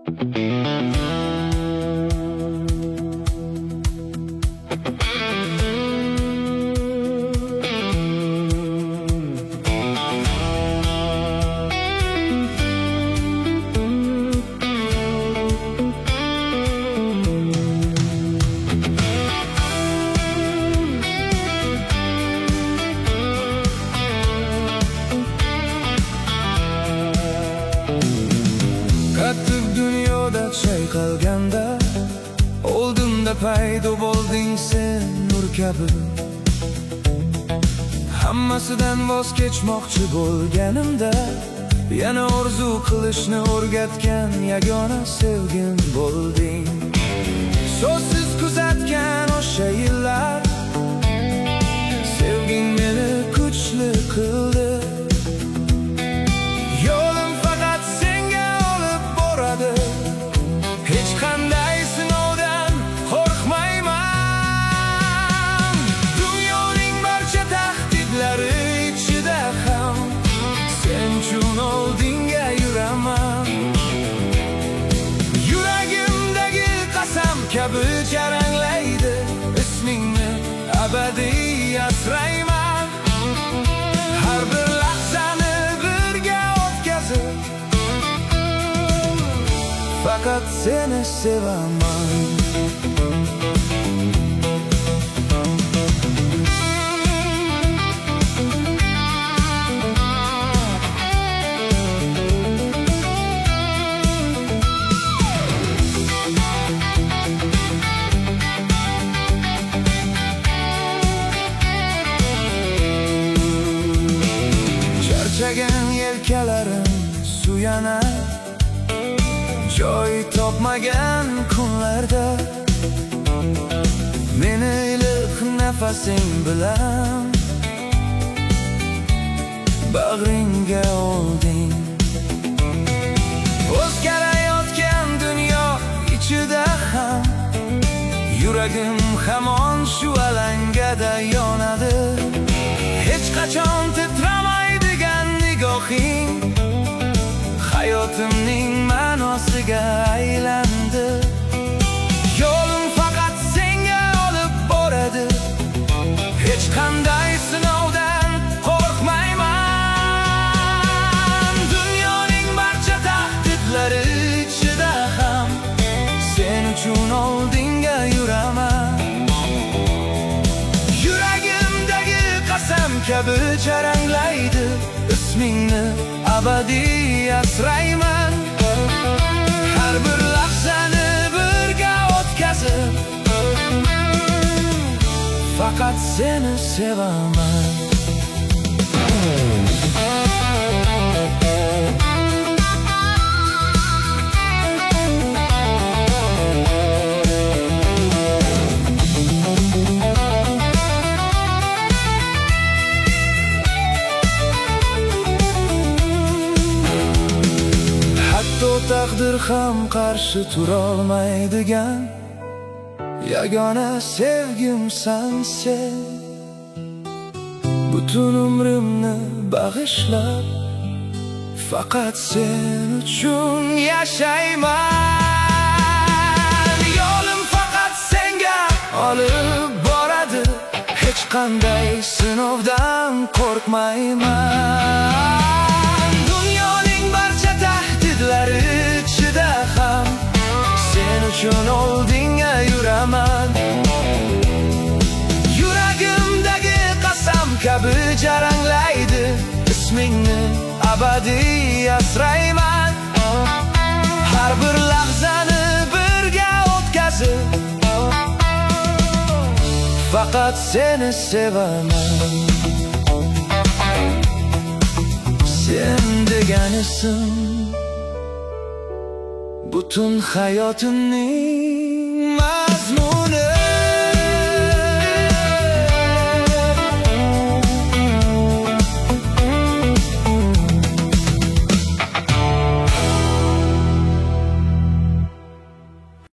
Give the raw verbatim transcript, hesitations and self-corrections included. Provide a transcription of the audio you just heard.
Qattiq dunyoda chayqalganda oldimda paydo bo'lding sen nur kabi. Hammasidan voz kechmoqchi bo'lganimda yana orzu qilishni o'rgatgan yagona sevgim bo'lding. So'zsiz kuzatgan o'sha yillar sevging meni kuchli qildi. Hech qanday sinovdan qo'rqmayman. Dunyoning barcha tahdidlari ichida ham sen uchun oldinga yuraman. Yuragimdagi qasam kabi jaranglaydi, ismingni abadiy asrayman. Har bir lahzani birga o'tkazib faqat seni sevaman. Charchagan yelkalarim suyanar, joy topmagan kunlarda meni iliq nafasing bilan bag'ringga olding. O'zgarayotgan dunyo ichida ham yuragim hamon shu alangada yonadi. Hech qachon titramaydigan nigohing hayotimning ma'nosiga aylandi. Yo'lim faqat senga olib boradi, hech qanday sinovdan qo'rqmayman. Dunyoning barcha tahdidlari ichida ham sen uchun oldinga yuraman. Yuragimdagi qasam kabi jaranglaydi, ismingni abadiy asrayman. Har bir lahzani birga o'tkazib faqat seni sevaman. Taqdir ham qarshi turolmaydigan yagona sevgimsan sen. Butun umrimni bag'ishlab faqat sen uchun yashayman. Yo'lim faqat senga olib boradi, hech qanday sinovdan qo'rqmayman. Dunyoning barcha tahdidlari ichida ham sen uchun oldinga yuraman. Yuragimdagi qasam kabi jaranglaydi, ismingni abadiy asrayman. Har bir lahzani birga o'tkazib faqat seni sevaman. Sen deganisin butun hayotimning